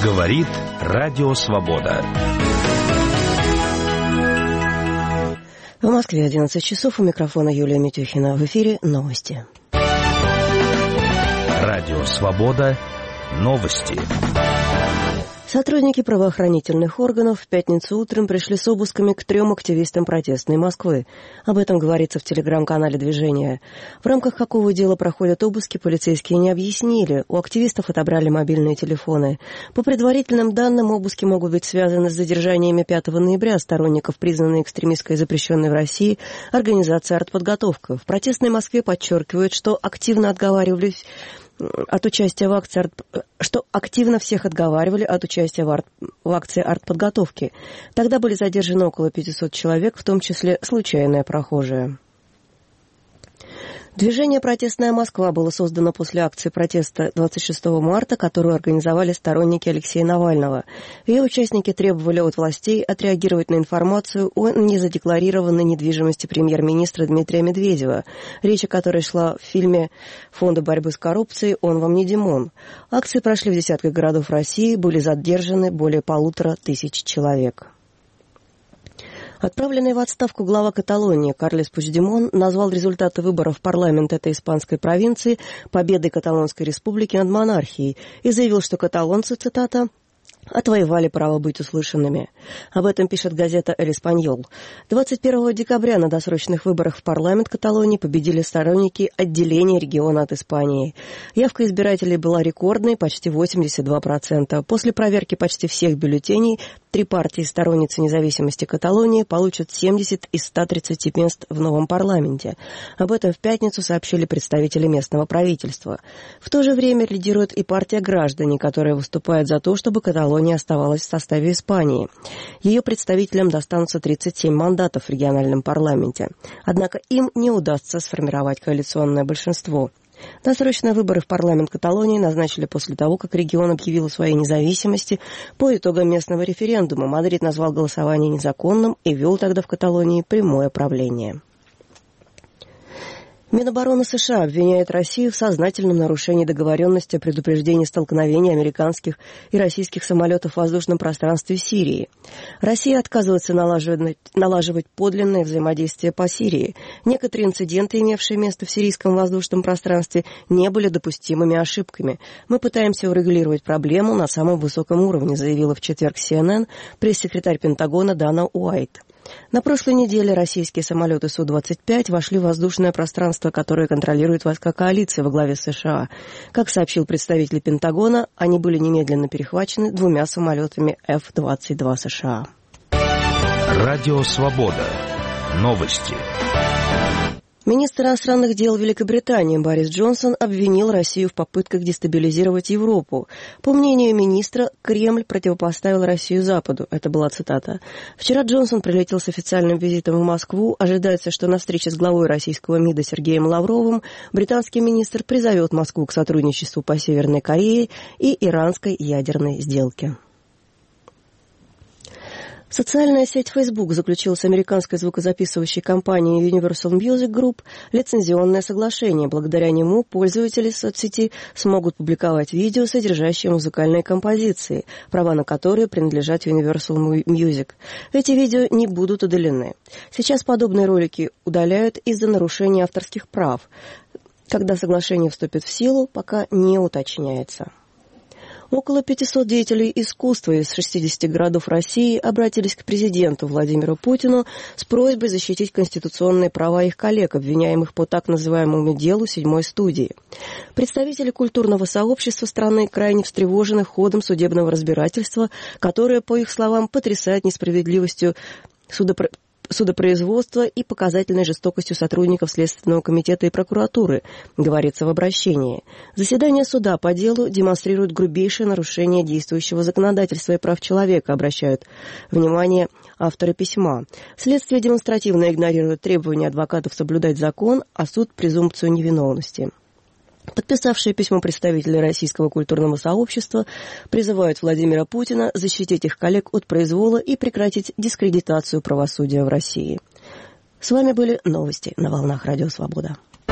Говорит Радио Свобода. В Москве 11 часов. У микрофона Юлия Митюхина. В эфире новости. Радио Свобода. Новости. Сотрудники правоохранительных органов в пятницу утром пришли с обысками к 3 активистам протестной Москвы. Об этом говорится в телеграм-канале движения. В рамках какого дела проходят обыски, полицейские не объяснили. У активистов отобрали мобильные телефоны. По предварительным данным, обыски могут быть связаны с задержаниями 5 ноября сторонников, признанной экстремистской и запрещенной в России организации «Артподготовка». В протестной Москве подчеркивают, что активно отговаривались от участия в акции, всех отговаривали от участия в акции артподготовки. Тогда были задержаны около 500 человек, в том числе случайные прохожие. Движение «Протестная Москва» было создано после акции протеста 26 марта, которую организовали сторонники Алексея Навального. Ее участники требовали от властей отреагировать на информацию о незадекларированной недвижимости премьер-министра Дмитрия Медведева, речь о которой шла в фильме Фонда борьбы с коррупцией «Он вам не Димон». Акции прошли в десятках городов России, были задержаны более 1500 человек. Отправленный в отставку глава Каталонии Карлес Пучдемон назвал результаты выборов в парламент этой испанской провинции победой Каталонской республики над монархией и заявил, что каталонцы, цитата, «отвоевали право быть услышанными». Об этом пишет газета «Эль Эспаньол». 21 декабря на досрочных выборах в парламент Каталонии победили сторонники отделения региона от Испании. Явка избирателей была рекордной, почти 82%. После проверки почти всех бюллетеней 3 партии сторонницы независимости Каталонии получат 70 из 130 мест в новом парламенте. Об этом в пятницу сообщили представители местного правительства. В то же время лидирует и партия «Граждане», которая выступает за то, чтобы Каталония оставалась в составе Испании. Ее представителям достанутся 37 мандатов в региональном парламенте. Однако им не удастся сформировать коалиционное большинство. Досрочные выборы в парламент Каталонии назначили после того, как регион объявил о своей независимости по итогам местного референдума. Мадрид назвал голосование незаконным и ввел тогда в Каталонии прямое правление. Минобороны США обвиняет Россию в сознательном нарушении договоренности о предупреждении столкновения американских и российских самолетов в воздушном пространстве Сирии. Россия отказывается налаживать подлинное взаимодействие по Сирии. Некоторые инциденты, имевшие место в сирийском воздушном пространстве, не были допустимыми ошибками. Мы пытаемся урегулировать проблему на самом высоком уровне, заявила в четверг CNN пресс-секретарь Пентагона Дана Уайт. На прошлой неделе российские самолеты Су-25 вошли в воздушное пространство, которое контролирует войска коалиции во главе США. Как сообщил представитель Пентагона, они были немедленно перехвачены 2 самолетами F-22 США. Радио Свобода. Новости. Министр иностранных дел Великобритании Борис Джонсон обвинил Россию в попытках дестабилизировать Европу. По мнению министра, Кремль противопоставил Россию Западу. Это была цитата. Вчера Джонсон прилетел с официальным визитом в Москву. Ожидается, что на встрече с главой российского МИДа Сергеем Лавровым британский министр призовет Москву к сотрудничеству по Северной Корее и иранской ядерной сделке. Социальная сеть Facebook заключила с американской звукозаписывающей компанией Universal Music Group лицензионное соглашение. Благодаря нему пользователи соцсети смогут публиковать видео, содержащие музыкальные композиции, права на которые принадлежат Universal Music. Эти видео не будут удалены. Сейчас подобные ролики удаляют из-за нарушения авторских прав. Когда соглашение вступит в силу, пока не уточняется. Около 500 деятелей искусства из 60 городов России обратились к президенту Владимиру Путину с просьбой защитить конституционные права их коллег, обвиняемых по так называемому делу 7-й студии. Представители культурного сообщества страны крайне встревожены ходом судебного разбирательства, которое, по их словам, потрясает несправедливостью судопроизводства и показательной жестокостью сотрудников Следственного комитета и прокуратуры, говорится в обращении. Заседание суда по делу демонстрирует грубейшее нарушение действующего законодательства и прав человека, обращают внимание авторы письма. Следствие демонстративно игнорирует требования адвокатов соблюдать закон, а суд – презумпцию невиновности. Подписавшие письмо представители российского культурного сообщества призывают Владимира Путина защитить их коллег от произвола и прекратить дискредитацию правосудия в России. С вами были новости на волнах Радио Свобода.